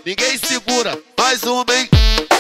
ninguém segura. Mais uma, hein?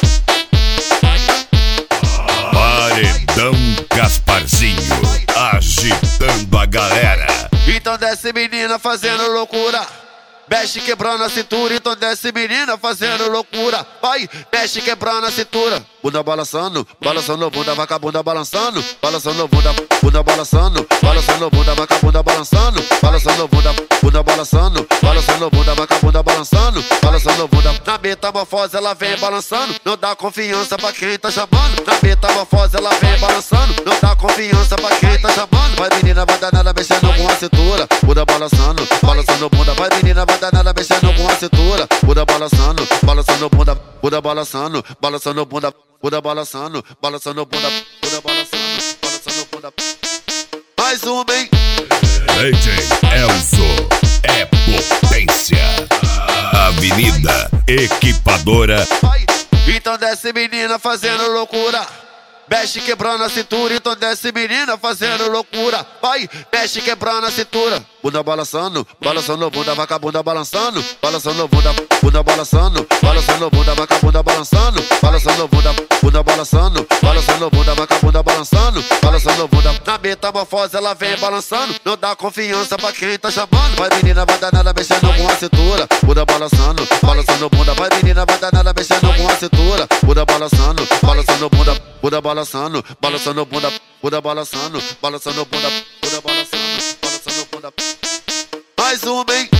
Paredão Gasparzinho, agitando a galera. Então desce menina fazendo loucura, mexe quebrando a cintura. Então desce menina fazendo loucura, vai, mexe quebrando a cintura. Bunda balançando, balançando bunda, vaca bunda balançando, balançando bunda, bunda balançando, balançando bunda, vaca bunda balançando, balançando bunda, bunda balançando, balançando bunda, vaca bunda balançando, balançando bunda. Na metamorfose ela vem balançando, não dá confiança pra quem tá chamando. Na metamorfose ela vem balançando, não dá confiança pra quem tá chamando. Vai menina, vai danada mexendo com a cintura, bunda balançando, balançando bunda. Vai menina, vai danada mexendo com a cintura, bunda balançando, balançando bunda, bunda balançando, balançando bunda, bunda balançando, balançando bunda, bunda balançando, balançando bunda. Mais uma, hein? DJ Elzo é potência. Avenida Equipadora. Vai. Então desce menina fazendo loucura, mexe quebrando a cintura. Então desce menina fazendo loucura, vai, mexe quebrando a cintura. Bunda balançando, balançando bunda, vaca bunda balançando, balançando bunda, bunda balançando, balançando bunda, vaca bunda balançando, balançando bunda, bunda balançando, balançando bunda, vaca bunda balançando, balançando bunda. Na metamorfose ela vem balançando, não dá confiança pra quem tá chamando. Vai menina, vai danada mexendo com a cintura, bunda balançando, balançando bunda. Vai menina, vai danada mexendo com a cintura, bunda balançando, balançando bunda, bunda balançando, balançando bunda, bunda balançando, balançando bunda, bunda balançando, balançando bunda. Mais uma, hein?